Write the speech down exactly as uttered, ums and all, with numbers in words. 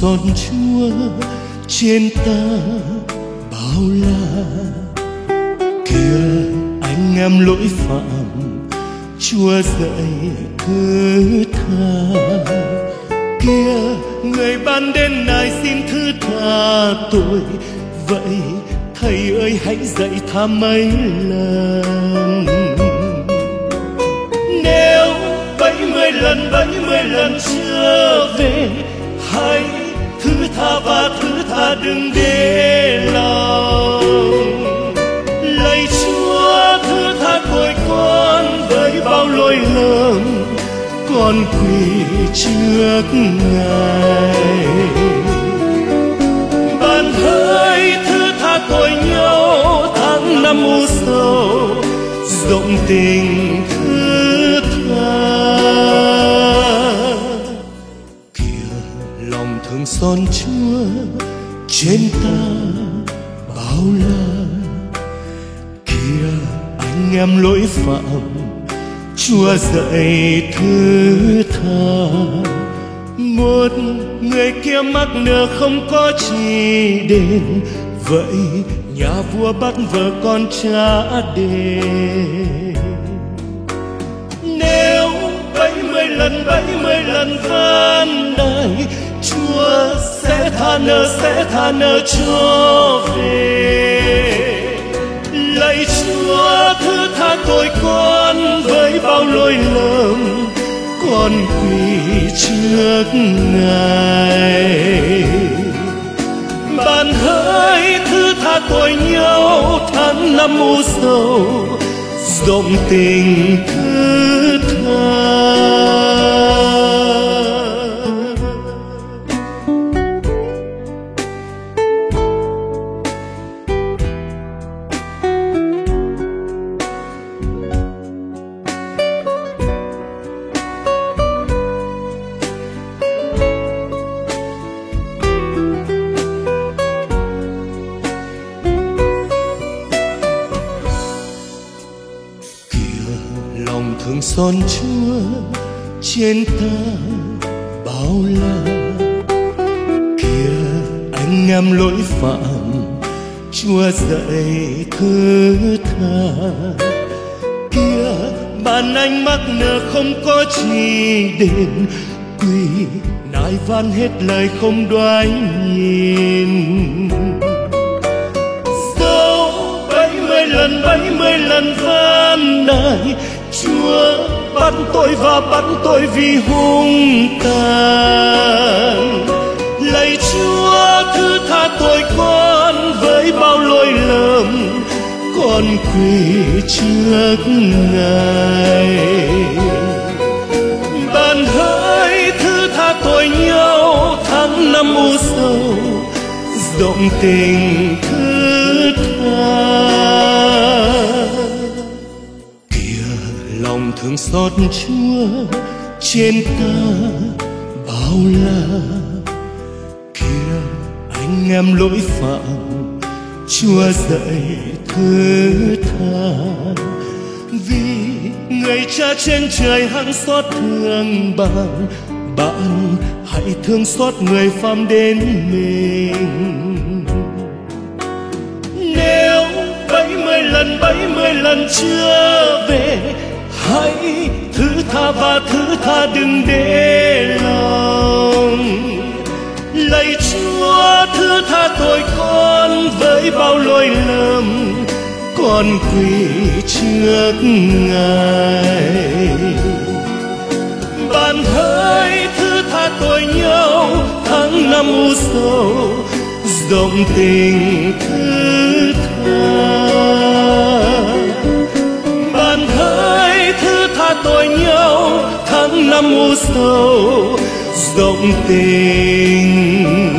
son chúa trên ta bao la. Kìa anh em lỗi phạm, Chúa dạy thứ tha. Kìa người ban đến này xin thứ tha tội, vậy Thầy ơi hãy dạy tha mấy lần. Nếu bảy mươi lần bảy mươi lần chưa về, hãy thứ tha và thứ tha đừng để lòng. Lạy Chúa thứ tha tội con với bao lỗi lầm, con quỳ trước Ngài. Bạn hỡi thứ tha tội nhau tháng năm u sầu, rộng tình thứ tha. Kìa lòng thương xót Chúa trên ta bao la. Kìa anh em lỗi phạm, Chúa dạy thứ tha. Một người kia mắc nợ không có chi đền, vậy nhà vua bắt vợ con trả đền. Nếu bảy mươi lần bảy mươi lần van nài, Chúa sẽ tha nợ sẽ tha nợ cho về. Lạy Chúa thứ tha tội con với bao lỗi lầm, con quỳ trước Ngài. Bạn hỡi thứ tha tội nhau tháng năm u sầu, rộng tình thứ tha. Lòng thương xót Chúa trên ta bao la. Kìa anh em lỗi phạm, Chúa dạy thứ tha. Kìa bạn anh mắc nợ không có chi đền, quỳ nài van hết lời không đoái nhìn. Dẫu bảy mươi lần bảy mươi lần van nài, Chúa bắt tôi và bắt tôi vì hung tàn. Lạy Chúa thứ tha tội con với bao lỗi lầm, con quỳ trước Ngài. Bạn hỡi thứ tha tội nhau tháng năm u sầu, rộng tình thứ tha. Lòng thương xót Chúa trên ta bao la. Kìa anh em lỗi phạm, Chúa dạy thứ tha. Vì người cha trên trời hằng xót thương bạn, bạn hãy thương xót người phạm đến mình. Nếu bảy mươi lần bảy mươi lần chưa về, hãy thứ tha và thứ tha đừng để lòng. Lạy Chúa thứ tha tội con với bao lỗi lầm, con quỳ trước Ngài. Bạn hỡi thứ tha tội nhau tháng năm u sầu, rộng tình thứ tha. Bạn hỡi thứ tha tội nhau tháng năm u sầu, rộng tình